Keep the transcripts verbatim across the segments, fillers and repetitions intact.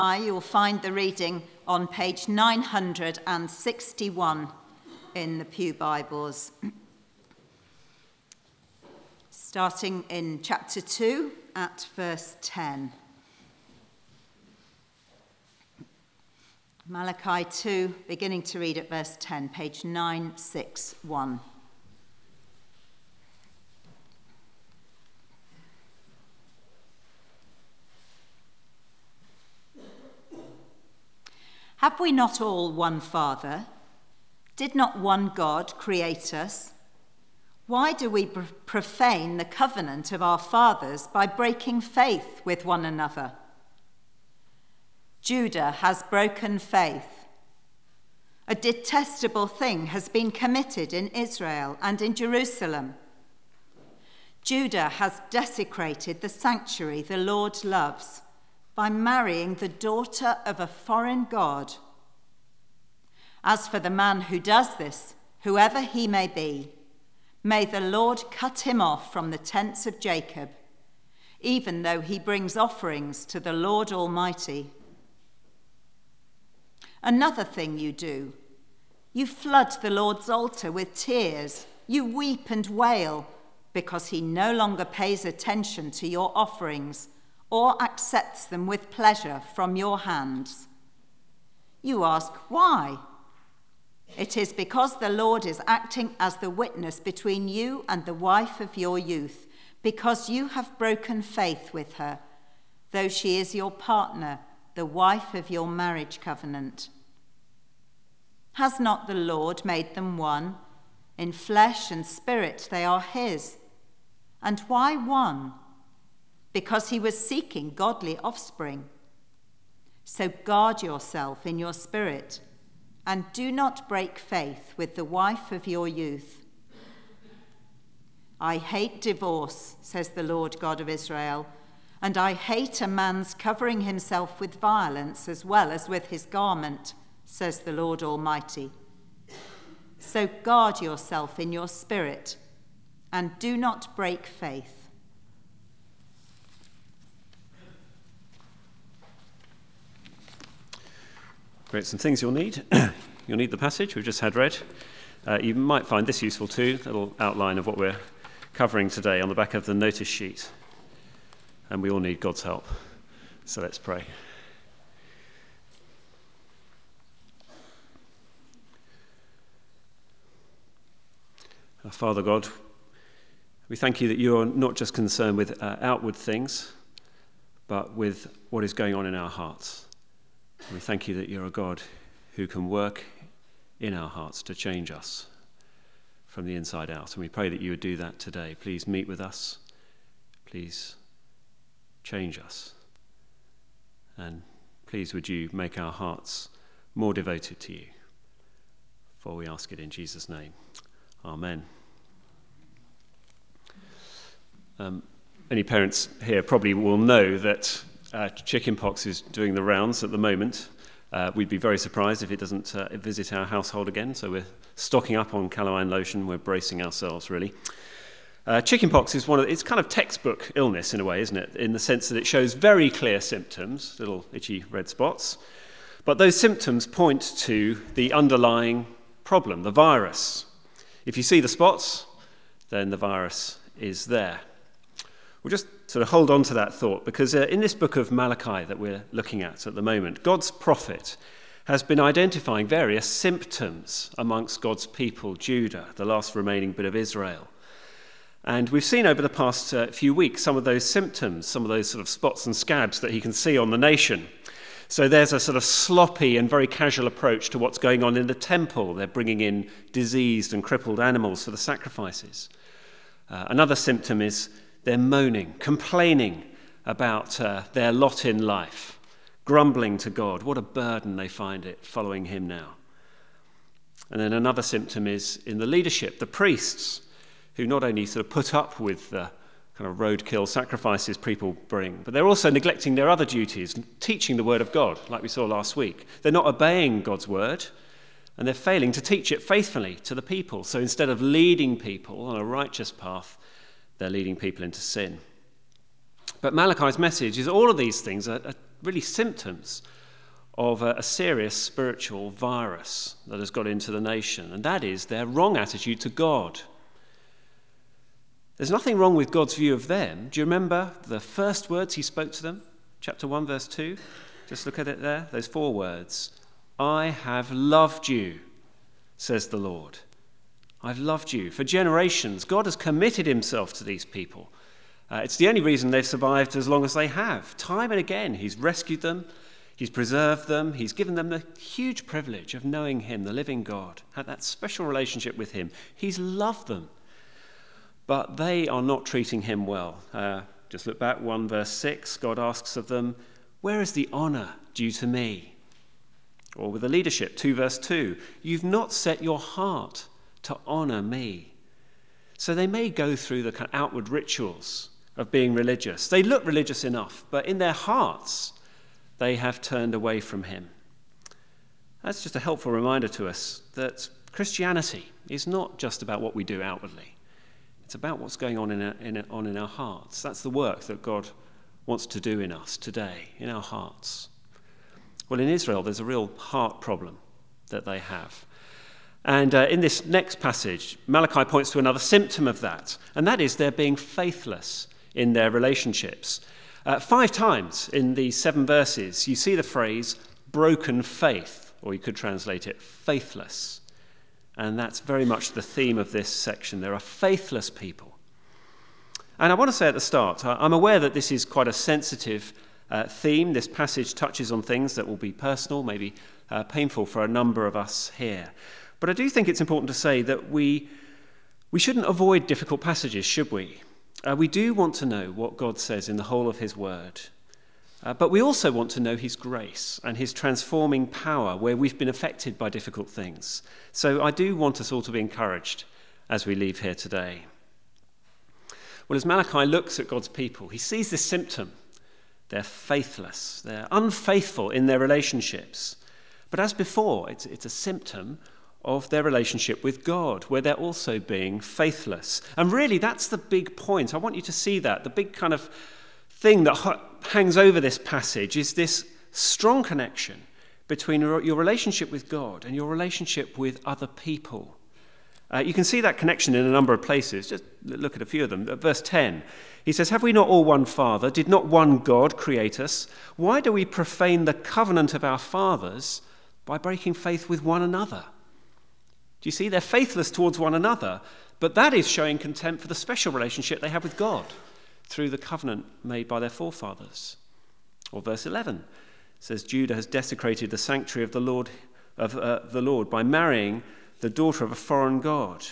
You'll find the reading on page nine hundred sixty-one in the Pew Bibles. Starting in chapter two at verse ten. Malachi two, beginning to read at verse ten, page nine sixty-one. Have we not all one Father? Did not one God create us? Why do we profane the covenant of our fathers by breaking faith with one another? Judah has broken faith. A detestable thing has been committed in Israel and in Jerusalem. Judah has desecrated the sanctuary the Lord loves by marrying the daughter of a foreign god. As for the man who does this, whoever he may be, may the Lord cut him off from the tents of Jacob, even though he brings offerings to the Lord Almighty. Another thing you do, you flood the Lord's altar with tears. You weep and wail because he no longer pays attention to your offerings or accepts them with pleasure from your hands. You ask, why? It is because the Lord is acting as the witness between you and the wife of your youth, because you have broken faith with her, though she is your partner, the wife of your marriage covenant. Has not the Lord made them one? In flesh and spirit they are his. And why one? Because he was seeking godly offspring. So guard yourself in your spirit, and do not break faith with the wife of your youth. I hate divorce, says the Lord God of Israel, and I hate a man's covering himself with violence as well as with his garment, says the Lord Almighty. So guard yourself in your spirit, and do not break faith. Great, some things you'll need. You'll need the passage we've just had read. Uh, you might find this useful too, a little outline of what we're covering today on the back of the notice sheet. And we all need God's help. So let's pray. Our Father God, we thank you that you are not just concerned with uh, outward things, but with what is going on in our hearts. We thank you that you're a God who can work in our hearts to change us from the inside out. And we pray that you would do that today. Please meet with us. Please change us. And please would you make our hearts more devoted to you. For we ask it in Jesus' name. Amen. Um, any parents here probably will know that Uh, chickenpox is doing the rounds at the moment. Uh, we'd be very surprised if it doesn't uh, visit our household again, so we're stocking up on calamine lotion. We're bracing ourselves, really. Uh, chickenpox is one of, it's kind of textbook illness in a way, isn't it? In the sense that it shows very clear symptoms, little itchy red spots, but those symptoms point to the underlying problem, the virus. If you see the spots, then the virus is there. We'll just sort of hold on to that thought, because uh, in this book of Malachi that we're looking at at the moment, God's prophet has been identifying various symptoms amongst God's people, Judah, the last remaining bit of Israel. And we've seen over the past uh, few weeks some of those symptoms, some of those sort of spots and scabs that he can see on the nation. So there's a sort of sloppy and very casual approach to what's going on in the temple. They're bringing in diseased and crippled animals for the sacrifices. Uh, another symptom is they're moaning, complaining about uh, their lot in life, grumbling to God. What a burden they find it following him now. And then another symptom is in the leadership, the priests, who not only sort of put up with the kind of roadkill sacrifices people bring, but they're also neglecting their other duties, teaching the word of God, like we saw last week. They're not obeying God's word, and they're failing to teach it faithfully to the people. So instead of leading people on a righteous path, they're leading people into sin. But Malachi's message is all of these things are, are really symptoms of a, a serious spiritual virus that has got into the nation, and that is their wrong attitude to God. There's nothing wrong with God's view of them. Do you remember the first words he spoke to them? Chapter one, verse two. Just look at it there. Those four words. I have loved you, says the Lord. I've loved you. For generations, God has committed himself to these people. Uh, it's the only reason they've survived as long as they have. Time and again, he's rescued them. He's preserved them. He's given them the huge privilege of knowing him, the living God, had that special relationship with him. He's loved them. But they are not treating him well. Uh, just look back, one verse six, God asks of them, where is the honor due to me? Or with the leadership, two verse two, you've not set your heart to honor me. So they may go through the kind of outward rituals of being religious. They look religious enough, but in their hearts, they have turned away from him. That's just a helpful reminder to us that Christianity is not just about what we do outwardly. It's about what's going on in our, in, on in our hearts. That's the work that God wants to do in us today, in our hearts. Well, in Israel, there's a real heart problem that they have. And uh, in this next passage, Malachi points to another symptom of that, and that is they're being faithless in their relationships. Uh, five times in these seven verses, you see the phrase broken faith, or you could translate it faithless. And that's very much the theme of this section. There are faithless people. And I want to say at the start, I'm aware that this is quite a sensitive uh, theme. This passage touches on things that will be personal, maybe uh, painful for a number of us here. But I do think it's important to say that we, we shouldn't avoid difficult passages, should we? Uh, we do want to know what God says in the whole of his word. Uh, but we also want to know his grace and his transforming power where we've been affected by difficult things. So I do want us all to be encouraged as we leave here today. Well, as Malachi looks at God's people, he sees this symptom. They're faithless. They're unfaithful in their relationships. But as before, it's, it's a symptom of their relationship with God, where they're also being faithless. And really, that's the big point. I want you to see that. The big kind of thing that hangs over this passage is this strong connection between your relationship with God and your relationship with other people. Uh, you can see that connection in a number of places. Just look at a few of them. Verse ten, he says, have we not all one Father? Did not one God create us? Why do we profane the covenant of our fathers by breaking faith with one another? Do you see? They're faithless towards one another, but that is showing contempt for the special relationship they have with God through the covenant made by their forefathers. Or verse eleven says, Judah has desecrated the sanctuary of the Lord of uh, the Lord by marrying the daughter of a foreign god.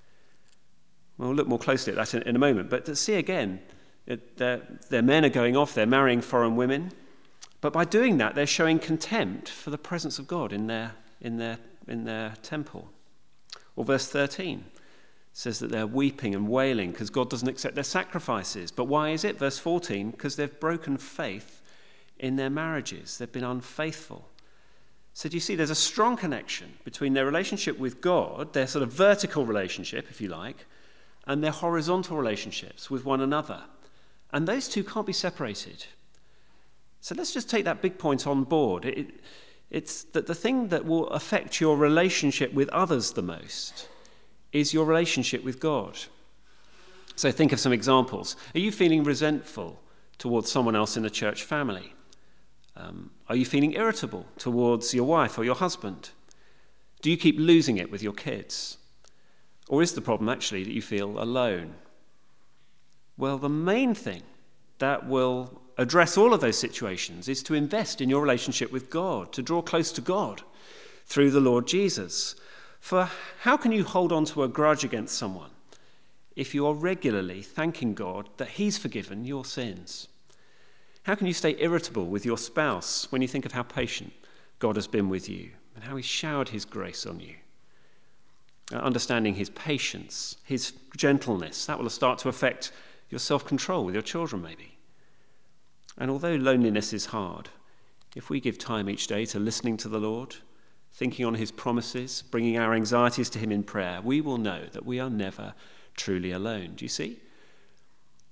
We'll look more closely at that in, in a moment. But to see again, it, their, their men are going off, they're marrying foreign women. But by doing that, they're showing contempt for the presence of God in their, in their, in their temple. Or verse thirteen says that they're weeping and wailing because God doesn't accept their sacrifices. But why is it? Verse fourteen, because they've broken faith in their marriages. They've been unfaithful. So do you see there's a strong connection between their relationship with God, their sort of vertical relationship, if you like, and their horizontal relationships with one another. And those two can't be separated. So let's just take that big point on board. It, it's that the thing that will affect your relationship with others the most is your relationship with God. So think of some examples. Are you feeling resentful towards someone else in the church family? Um, are you feeling irritable towards your wife or your husband? Do you keep losing it with your kids? Or is the problem actually that you feel alone? Well, the main thing that will address all of those situations is to invest in your relationship with God, to draw close to God through the Lord Jesus. For how can you hold on to a grudge against someone if you are regularly thanking God that he's forgiven your sins? How can you stay irritable with your spouse when you think of how patient God has been with you and how he's showered his grace on you? Uh, understanding his patience, his gentleness, that will start to affect your self-control with your children maybe. And although loneliness is hard, if we give time each day to listening to the Lord, thinking on his promises, bringing our anxieties to him in prayer, we will know that we are never truly alone. Do you see?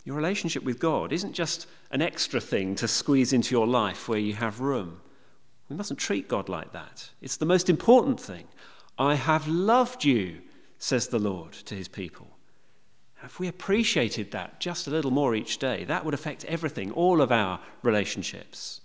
Your relationship with God isn't just an extra thing to squeeze into your life where you have room. We mustn't treat God like that. It's the most important thing. I have loved you, says the Lord to his people. If we appreciated that just a little more each day, that would affect everything, all of our relationships.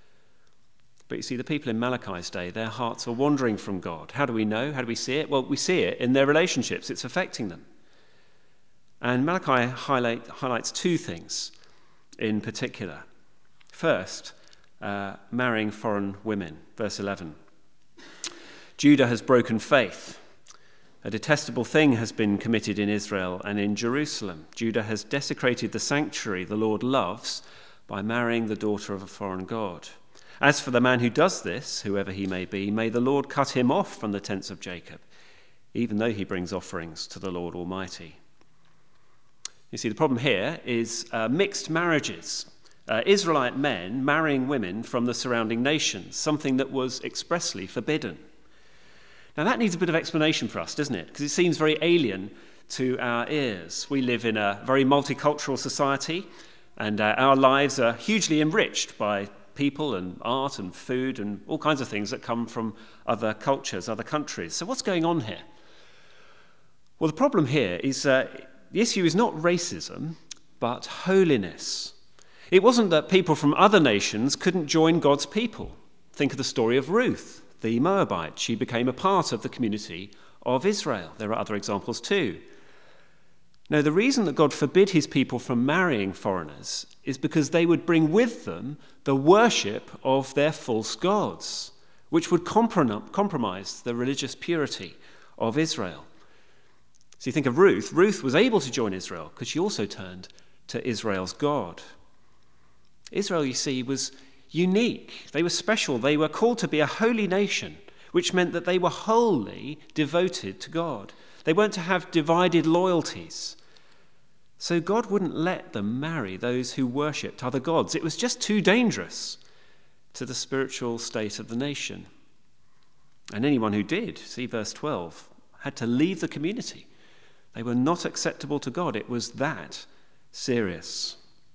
But you see, the people in Malachi's day, their hearts are wandering from God. How do we know? How do we see it? Well, we see it in their relationships. It's affecting them. And Malachi highlight, highlights two things in particular. First, uh, marrying foreign women, verse eleven. Judah has broken faith. A detestable thing has been committed in Israel and in Jerusalem. Judah has desecrated the sanctuary the Lord loves by marrying the daughter of a foreign god. As for the man who does this, whoever he may be, may the Lord cut him off from the tents of Jacob, even though he brings offerings to the Lord Almighty. You see, the problem here is uh, mixed marriages. Uh, Israelite men marrying women from the surrounding nations, something that was expressly forbidden. Now that needs a bit of explanation for us, doesn't it? Because it seems very alien to our ears. We live in a very multicultural society, and uh, our lives are hugely enriched by people and art and food and all kinds of things that come from other cultures, other countries. So what's going on here? Well, the problem here is uh, the issue is not racism, but holiness. It wasn't that people from other nations couldn't join God's people. Think of the story of Ruth, the Moabite. She became a part of the community of Israel. There are other examples too. No, the reason that God forbid his people from marrying foreigners is because they would bring with them the worship of their false gods, which would compromise the religious purity of Israel. So you think of Ruth. Ruth was able to join Israel because she also turned to Israel's God. Israel, you see, was unique. They were special. They were called to be a holy nation, which meant that they were wholly devoted to God. They weren't to have divided loyalties. So God wouldn't let them marry those who worshipped other gods. It was just too dangerous to the spiritual state of the nation. And anyone who did, see verse twelve, had to leave the community. They were not acceptable to God. It was that serious.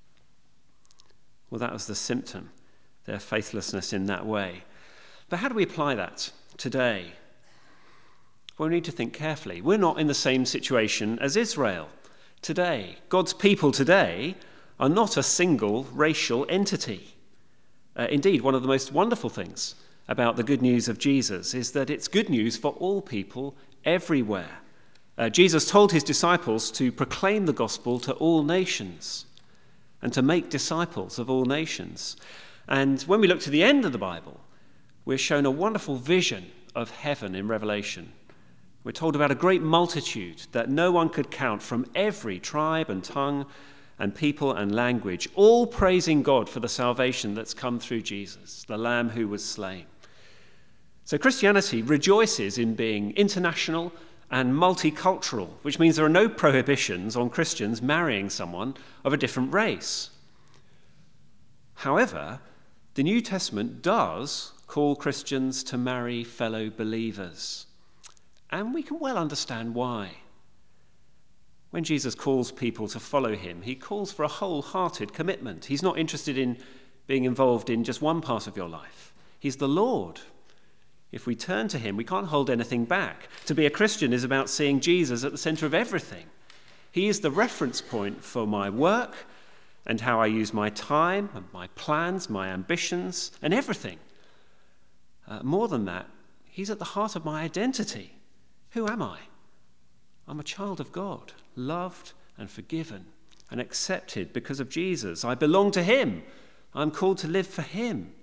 Well, that was the symptom, their faithlessness in that way. But how do we apply that today? Well, we need to think carefully. We're not in the same situation as Israel today. God's people today are not a single racial entity. Uh, indeed, one of the most wonderful things about the good news of Jesus is that it's good news for all people everywhere. Uh, Jesus told his disciples to proclaim the gospel to all nations and to make disciples of all nations. And when we look to the end of the Bible, we're shown a wonderful vision of heaven in Revelation. We're told about a great multitude that no one could count from every tribe and tongue and people and language, all praising God for the salvation that's come through Jesus, the Lamb who was slain. So Christianity rejoices in being international and multicultural, which means there are no prohibitions on Christians marrying someone of a different race. However, the New Testament does call Christians to marry fellow believers. And we can well understand why. When Jesus calls people to follow him, he calls for a wholehearted commitment. He's not interested in being involved in just one part of your life. He's the Lord. If we turn to him, we can't hold anything back. To be a Christian is about seeing Jesus at the center of everything. He is the reference point for my work and how I use my time and my plans, my ambitions, and everything. Uh, more than that, he's at the heart of my identity. Who am I? I'm a child of God, loved and forgiven and accepted because of Jesus. I belong to him. I'm called to live for him.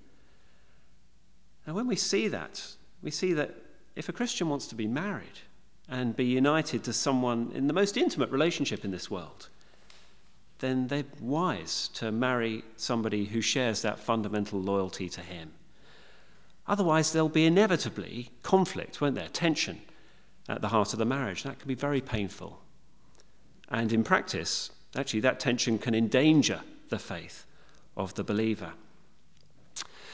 Now, when we see that, we see that if a Christian wants to be married and be united to someone in the most intimate relationship in this world, then they're wise to marry somebody who shares that fundamental loyalty to him. Otherwise, there'll be inevitably conflict, won't there? Tension at the heart of the marriage. That can be very painful. And in practice, actually, that tension can endanger the faith of the believer.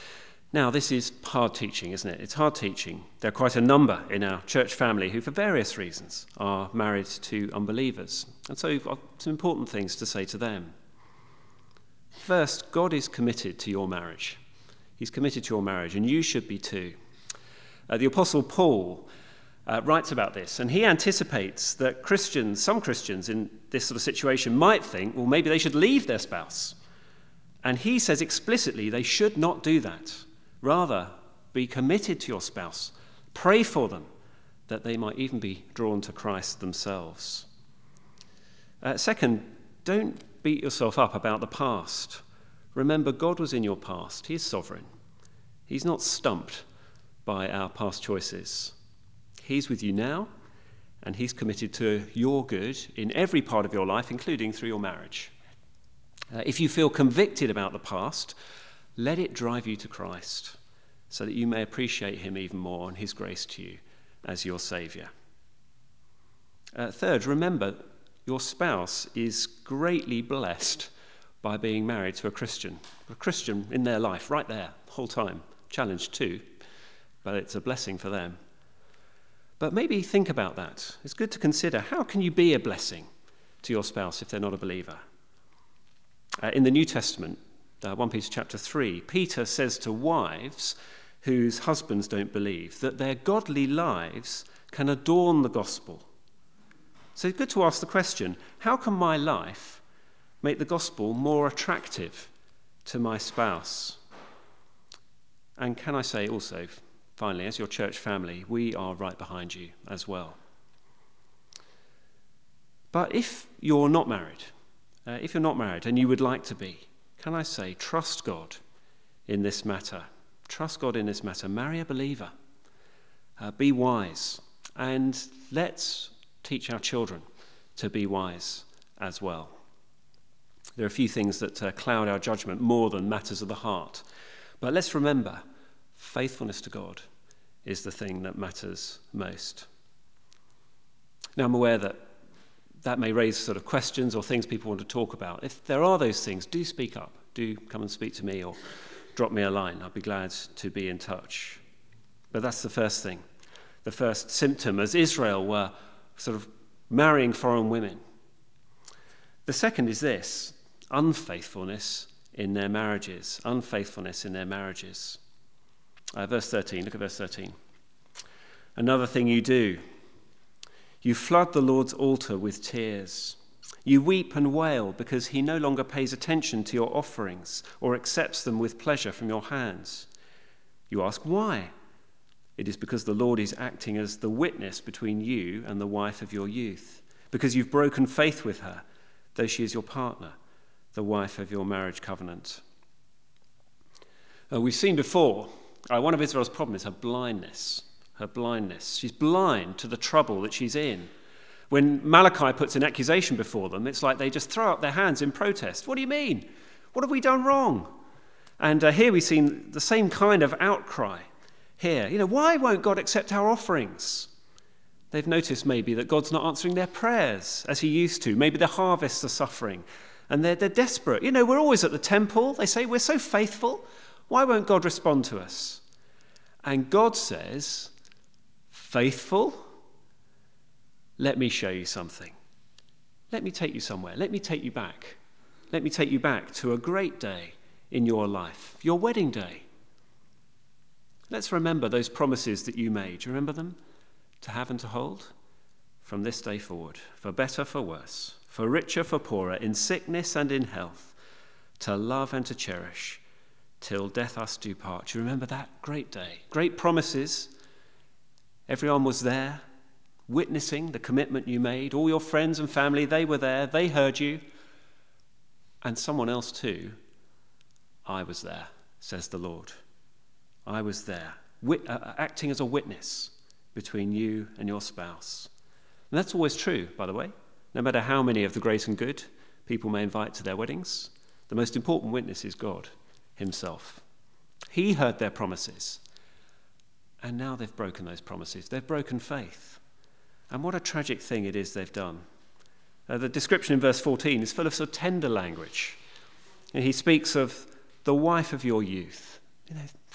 Now, this is hard teaching, isn't it? It's hard teaching. There are quite a number in our church family who, for various reasons, are married to unbelievers. And so I've got some important things to say to them. First, God is committed to your marriage. He's committed to your marriage, and you should be too. Uh, the Apostle Paul uh, writes about this, and he anticipates that Christians, some Christians in this sort of situation might think, well, maybe they should leave their spouse. And he says explicitly they should not do that. Rather, be committed to your spouse. Pray for them, that they might even be drawn to Christ themselves. Uh, second, don't beat yourself up about the past. Remember, God was in your past. He is sovereign. He's not stumped by our past choices. He's with you now, and he's committed to your good in every part of your life, including through your marriage. Uh, if you feel convicted about the past, let it drive you to Christ so that you may appreciate him even more and his grace to you as your Saviour. Uh, third, remember your spouse is greatly blessed by being married to a Christian. A Christian in their life, right there, the whole time. Challenge too, but it's a blessing for them. But maybe think about that. It's good to consider, how can you be a blessing to your spouse if they're not a believer? Uh, in the New Testament, Uh, First Peter chapter three, Peter says to wives whose husbands don't believe that their godly lives can adorn the gospel. So it's good to ask the question, how can my life make the gospel more attractive to my spouse? And can I say also, finally, as your church family, we are right behind you as well. But if you're not married, uh, if you're not married and you would like to be, can I say, trust God in this matter. Trust God in this matter. Marry a believer. Uh, be wise. And let's teach our children to be wise as well. There are a few things that uh, cloud our judgment more than matters of the heart. But let's remember, faithfulness to God is the thing that matters most. Now, I'm aware that that may raise sort of questions or things people want to talk about. If there are those things, do speak up. Do come and speak to me or drop me a line. I'd be glad to be in touch. But that's the first thing. The first symptom, as Israel were sort of marrying foreign women. The second is this, unfaithfulness in their marriages. Unfaithfulness in their marriages. Uh, verse thirteen, look at verse thirteen. Another thing you do, you flood the Lord's altar with tears. You weep and wail because he no longer pays attention to your offerings or accepts them with pleasure from your hands. You ask why? It is because the Lord is acting as the witness between you and the wife of your youth, because you've broken faith with her, though she is your partner, the wife of your marriage covenant. Uh, we've seen before, uh, one of Israel's problems is her blindness. Her blindness. She's blind to the trouble that she's in. When Malachi puts an accusation before them, it's like they just throw up their hands in protest. What do you mean? What have we done wrong? And uh, here we've seen the same kind of outcry here. You know, why won't God accept our offerings? They've noticed maybe that God's not answering their prayers as he used to. Maybe the harvests are suffering and they're, they're desperate. You know, we're always at the temple. They say, we're so faithful. Why won't God respond to us? And God says, faithful? Let me show you something. Let me take you somewhere. Let me take you back. Let me take you back to a great day in your life, your wedding day. Let's remember those promises that you made. Do you remember them? To have and to hold? From this day forward, for better, for worse, for richer, for poorer, in sickness and in health, to love and to cherish, till death us do part. Do you remember that great day? Great promises. Everyone was there, witnessing the commitment you made. All your friends and family, they were there. They heard you. And someone else too. I was there, says the Lord. I was there, wit- uh, acting as a witness between you and your spouse. And that's always true, by the way. No matter how many of the great and good people may invite to their weddings, the most important witness is God himself. He heard their promises. And now they've broken those promises. They've broken faith. And what a tragic thing it is they've done. Uh, the description in verse fourteen is full of sort of tender language. And he speaks of the wife of your youth. You know,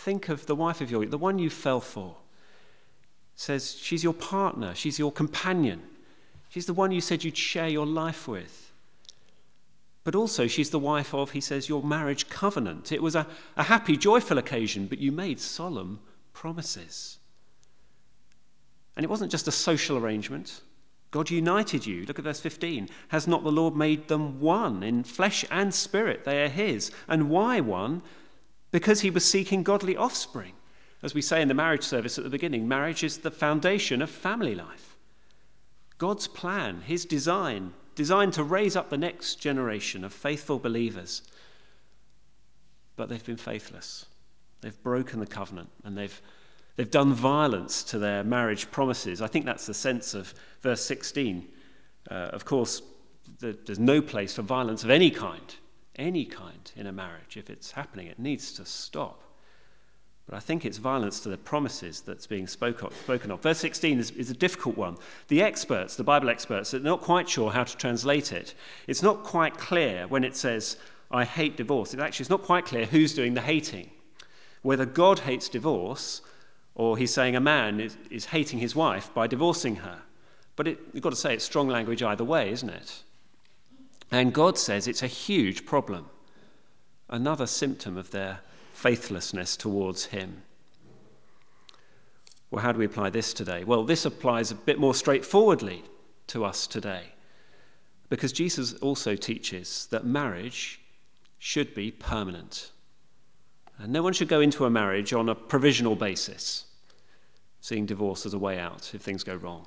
Think of the wife of your, the one you fell for. It says she's your partner, she's your companion. She's the one you said you'd share your life with. But also she's the wife of, he says, your marriage covenant. It was a, a happy, joyful occasion, but you made solemn promises. And it wasn't just a social arrangement. God united you. Look at verse fifteen. Has not the Lord made them one in flesh and spirit? They are his. And why one? Because he was seeking godly offspring. As we say in the marriage service at the beginning, marriage is the foundation of family life. God's plan, his design, designed to raise up the next generation of faithful believers. But they've been faithless. They've broken the covenant and they've They've done violence to their marriage promises. I think that's the sense of verse sixteen. Uh, of course, the, there's no place for violence of any kind, any kind in a marriage. If it's happening, it needs to stop. But I think it's violence to the promises that's being spoke of, spoken of. Verse sixteen is, is a difficult one. The experts, the Bible experts, are not quite sure how to translate it. It's not quite clear when it says, I hate divorce. It actually, it's not quite clear who's doing the hating. Whether God hates divorce, or he's saying a man is, is hating his wife by divorcing her. But it, you've got to say it's strong language either way, isn't it? And God says it's a huge problem. Another symptom of their faithlessness towards him. Well, how do we apply this today? Well, this applies a bit more straightforwardly to us today. Because Jesus also teaches that marriage should be permanent. And no one should go into a marriage on a provisional basis, seeing divorce as a way out if things go wrong.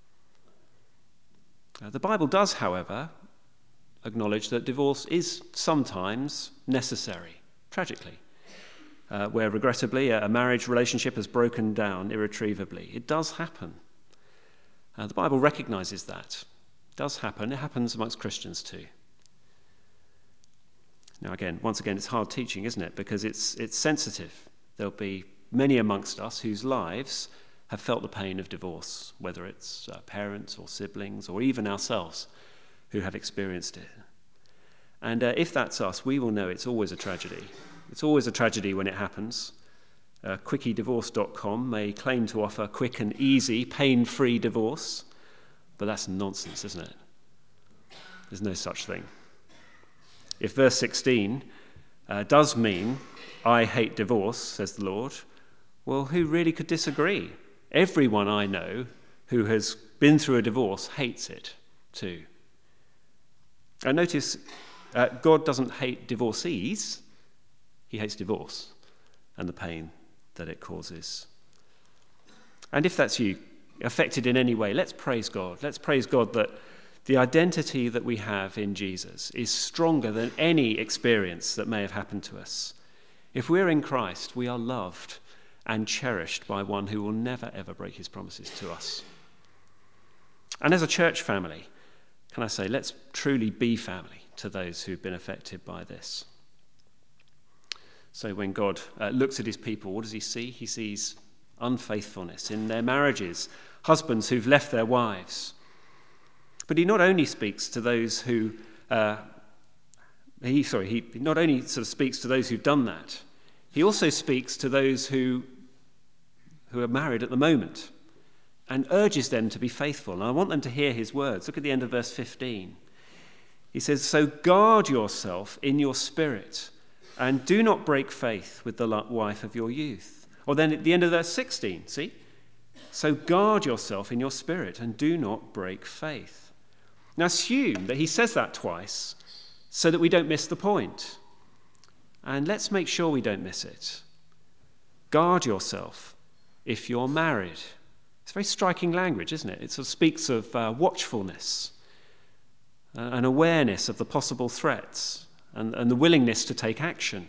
Uh, the Bible does, however, acknowledge that divorce is sometimes necessary, tragically, uh, where regrettably a marriage relationship has broken down irretrievably. It does happen. Uh, the Bible recognizes that. It does happen. It happens amongst Christians too. Now, again, once again, it's hard teaching, isn't it? Because it's it's sensitive. There'll be many amongst us whose lives have felt the pain of divorce, whether it's uh, parents or siblings or even ourselves who have experienced it. And uh, if that's us, we will know it's always a tragedy. It's always a tragedy when it happens. Uh, quickie divorce dot com may claim to offer quick and easy, pain-free divorce, but that's nonsense, isn't it? There's no such thing. If verse sixteen uh, does mean, I hate divorce, says the Lord, well, who really could disagree? Everyone I know who has been through a divorce hates it too. And notice, uh, God doesn't hate divorcees. He hates divorce and the pain that it causes. And if that's you, affected in any way, let's praise God. Let's praise God that the identity that we have in Jesus is stronger than any experience that may have happened to us. If we're in Christ, we are loved and cherished by one who will never, ever break his promises to us. And as a church family, can I say, let's truly be family to those who've been affected by this. So when God uh, looks at his people, what does he see? He sees unfaithfulness in their marriages, husbands who've left their wives. But he not only speaks to those who, uh, he sorry, he not only sort of speaks to those who've done that, he also speaks to those who, who are married at the moment and urges them to be faithful. And I want them to hear his words. Look at the end of verse fifteen. He says, so guard yourself in your spirit and do not break faith with the wife of your youth. Or then at the end of verse sixteen, see? So guard yourself in your spirit and do not break faith. Now assume that he says that twice so that we don't miss the point. And let's make sure we don't miss it. Guard yourself if you're married. It's very striking language, isn't it? It sort of speaks of uh, watchfulness, uh, an awareness of the possible threats and, and the willingness to take action.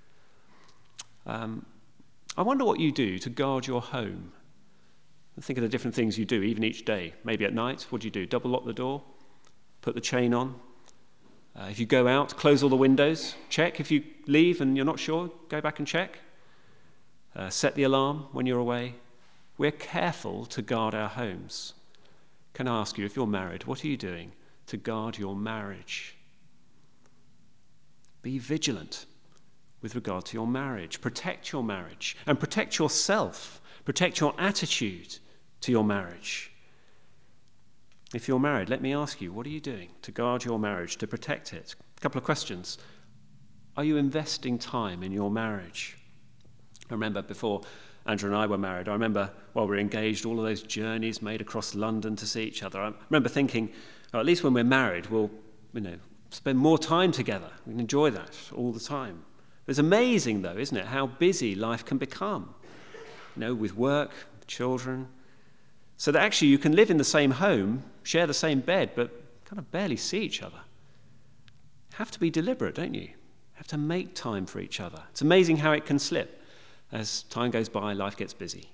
Um, I wonder what you do to guard your home. Think of the different things you do, even each day. Maybe at night, what do you do? Double lock the door? Put the chain on? Uh, if you go out, close all the windows? Check. If you leave and you're not sure, go back and check. Uh, set the alarm when you're away. We're careful to guard our homes. Can I ask you, if you're married, what are you doing to guard your marriage? Be vigilant. with regard to your marriage. Protect your marriage and protect yourself. Protect your attitude to your marriage. If you're married, let me ask you, what are you doing to guard your marriage, to protect it? A couple of questions. Are you investing time in your marriage? I remember before Andrew and I were married, I remember while we were engaged, all of those journeys made across London to see each other. I remember thinking, oh, at least when we're married, we'll, you know, spend more time together. We can enjoy that all the time. It's amazing, though, isn't it, how busy life can become, you know, with work, children, so that actually you can live in the same home, share the same bed, but kind of barely see each other. You have to be deliberate, don't you? You have to make time for each other. It's amazing how it can slip. As time goes by, life gets busy.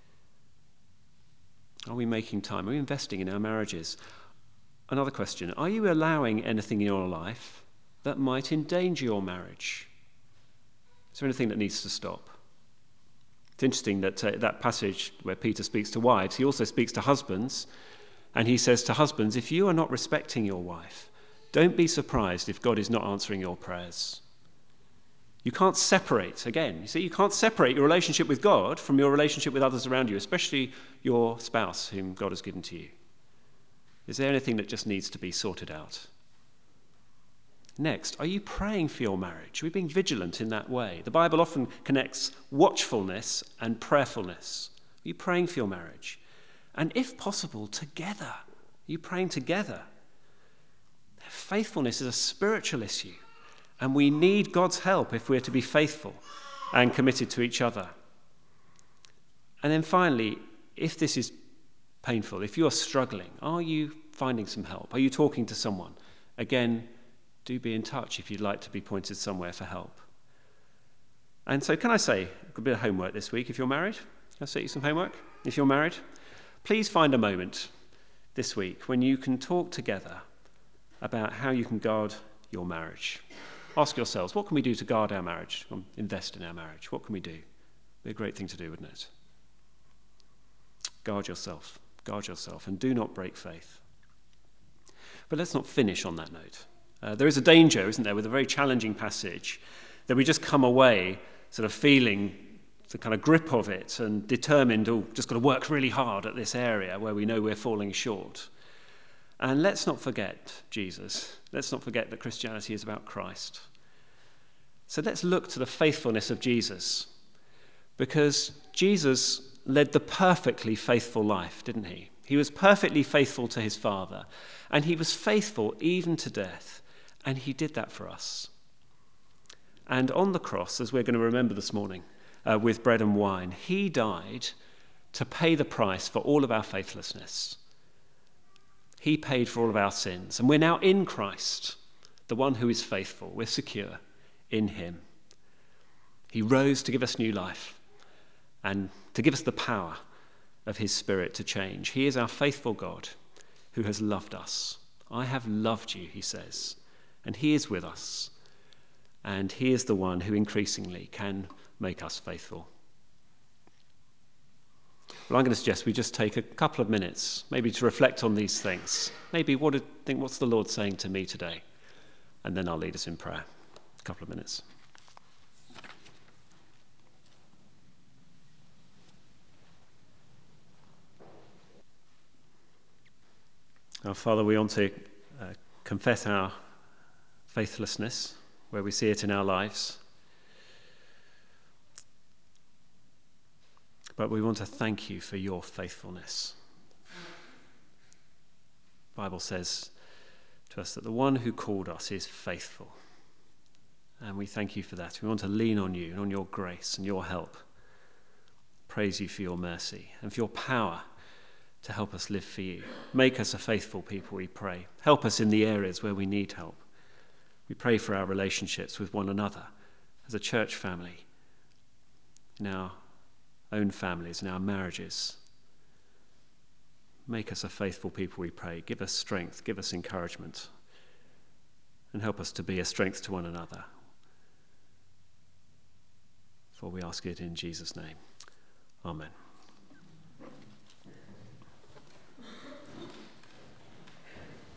Are we making time? Are we investing in our marriages? Another question, are you allowing anything in your life that might endanger your marriage? Is there anything that needs to stop? It's interesting that uh, that passage where Peter speaks to wives, he also speaks to husbands, and he says to husbands, if you are not respecting your wife, don't be surprised if God is not answering your prayers. You can't separate, again, you see, you can't separate your relationship with God from your relationship with others around you, especially your spouse whom God has given to you. Is there anything that just needs to be sorted out? Next, are you praying for your marriage? Are we being vigilant in that way? The Bible often connects watchfulness and prayerfulness. Are you praying for your marriage? And if possible, together. Are you praying together? Faithfulness is a spiritual issue, and we need God's help if we're to be faithful and committed to each other. And then finally, if this is painful, if you're struggling, are you finding some help? Are you talking to someone? Again, do be in touch if you'd like to be pointed somewhere for help. And so can I say, a bit of homework this week if you're married? Can I set you some homework? If you're married, please find a moment this week when you can talk together about how you can guard your marriage. Ask yourselves, what can we do to guard our marriage, or invest in our marriage? What can we do? It'd be a great thing to do, wouldn't it? Guard yourself, guard yourself, and do not break faith. But let's not finish on that note. Uh, there is a danger, isn't there, with a very challenging passage, that we just come away sort of feeling the kind of grip of it and determined, oh, just got to work really hard at this area where we know we're falling short. And let's not forget Jesus. Let's not forget that Christianity is about Christ. So let's look to the faithfulness of Jesus, because Jesus led the perfectly faithful life, didn't he? He was perfectly faithful to his Father, and he was faithful even to death. And he did that for us. And on the cross, as we're going to remember this morning uh, with bread and wine, he died to pay the price for all of our faithlessness. He paid for all of our sins. And we're now in Christ, the one who is faithful. We're secure in him. He rose to give us new life and to give us the power of his Spirit to change. He is our faithful God who has loved us. I have loved you, he says. And he is with us, and he is the one who increasingly can make us faithful. Well, I'm going to suggest we just take a couple of minutes, maybe to reflect on these things. Maybe what do, think, what's the Lord saying to me today? And then I'll lead us in prayer. A couple of minutes. Our Father, we want to uh, confess our faithlessness where we see it in our lives. But we want to thank you for your faithfulness. The Bible says to us that the one who called us is faithful. And we thank you for that. We want to lean on you and on your grace and your help. Praise you for your mercy and for your power to help us live for you. Make us a faithful people, we pray. Help us in the areas where we need help. We pray for our relationships with one another as a church family, in our own families, in our marriages. Make us a faithful people, we pray. Give us strength, give us encouragement, and help us to be a strength to one another. For we ask it in Jesus' name. Amen.